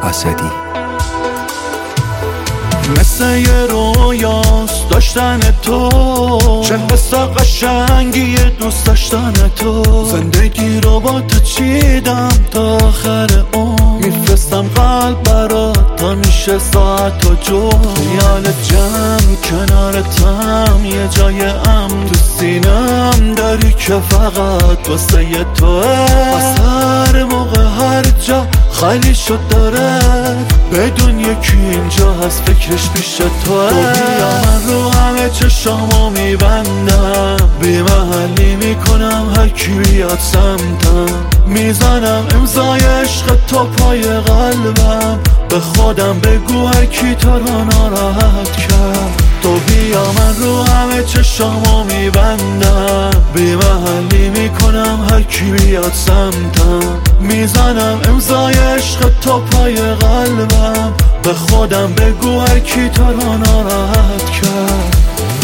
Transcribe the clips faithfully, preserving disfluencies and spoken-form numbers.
اسدی. مثل یه رویاست داشتن تو، چه قصه قشنگی دوست داشتن تو. زندگی رو با تو چیدم تا آخر اون، میفرستم قلب برات تا میشه ساعت و جو. خیال جمع کنارتم یه جای امن تو سینم داری که فقط واسه یه توه. از هر موقع هر جا خالی شد داره، بدون یکی اینجا هست فکرش پیش توه. تو بیا من رو همه چشامو میبندم، بی محلی میکنم هر کی بیاد سمتم. میزنم امضای عشق تو پای قلبم، به خودم بگو هر کی تو رو ناراحت کرد. تو بیا من رو همه چشامو میبندم، بی محلی میکنم هر کی بیاد سمتم. میزنم امضای عشق تو پای قلبم، به خودم بگو هر کی تو رو ناراحت کرد.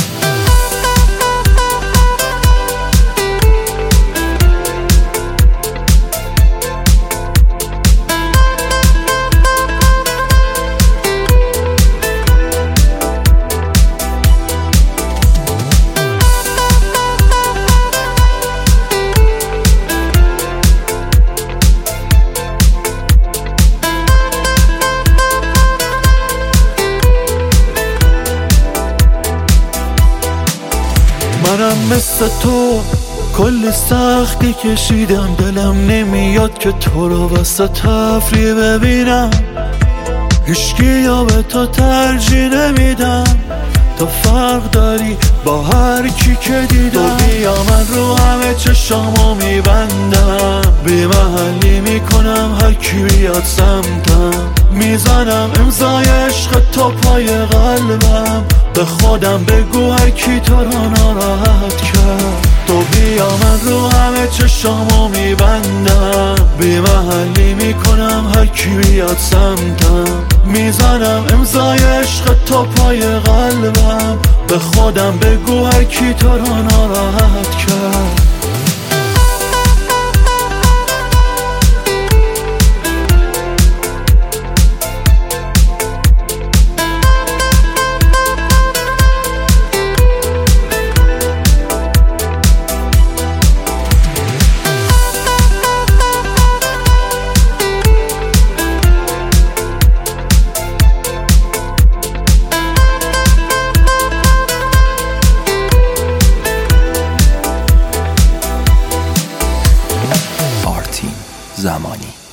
منم مثل تو کلی سختی کشیدم، دلم نمیاد که تو رو واسه تفریح ببینم. هیچکی یا به تو ترجیح نمیدم، تو فرق داری با هر کی که دیدم. تو بیا من رو همه چشامو میبندم، بی محلی میکنم هر کی بیاد سمتم. میزنم امضای عشق تو پای قلبم، به خودم بگو هر کی تو رو ناراحت کرد. تو بیا من رو همه چشامو میبندم، بی محلی میکنم هر کی بیاد سمتم. میزنم امضای عشق تو پای قلبم، به خودم بگو هر کی تو رو ناراحت کرد. زمانی